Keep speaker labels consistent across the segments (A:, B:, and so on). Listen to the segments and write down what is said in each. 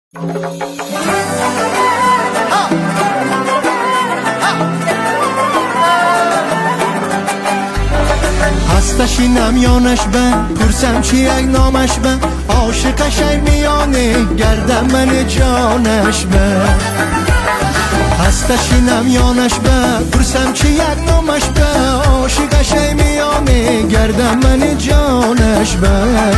A: هستش نمیانش به پرسم چی یک نامش به عاشقش میانه گردم من جانش به هستش نمیانش به پرسم چی یک نامش به عاشقش میانه گردم من جانش به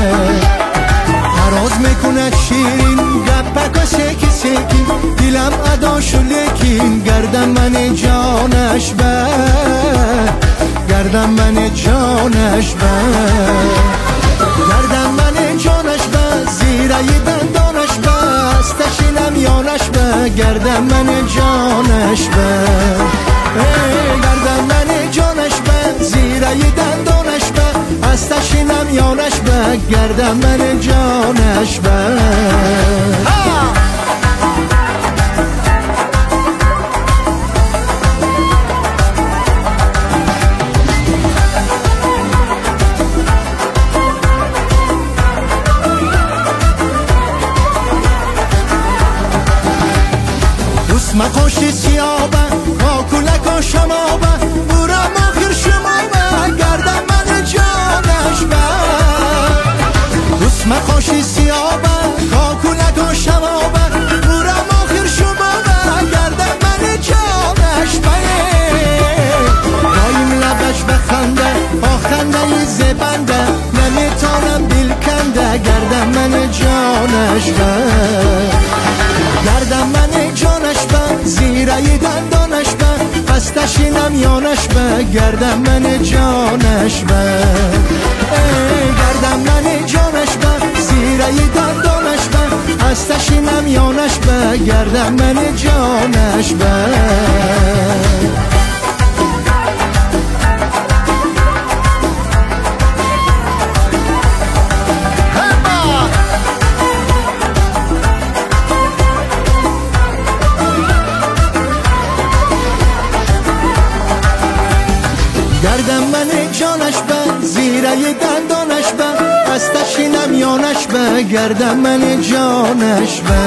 A: هراز میکند شیرین گپک و سیکی سیکی دیلم اداشو لیکین گردم من جانش به گردم من جانش به گردم من جانش به زیره دندانش به هستش نمیانش به گردم من جانش به گردم من جانش به زیره دندانش به هستش نمیانش به گردم من جانش به مخوشی سیابه کاکولک و شمابه بورم آخر شمابه گردم من جانش به دوست مخوشی سیابه کاکولک و شمابه بورم آخر شمابه گردم من جانش به دایم لبش بخنده آخنده زبنده نمیتانم دل کنده گردم من جانش به گردم من جانش به زیره دندانش به هستش نمیانش به گردم من جانش به گردم من جانش به زیره دندانش به هستش نمیانش به گردم من جانش به گردم من جانش به زیره دندانش به هستش نمیانش به گردم من جانش به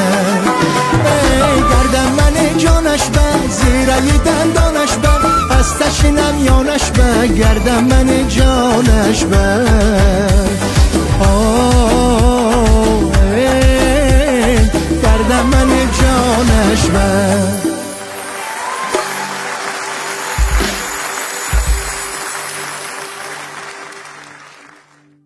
A: گردم من جانش به زیره دندانش به هستش نمیانش به گردم من جانش به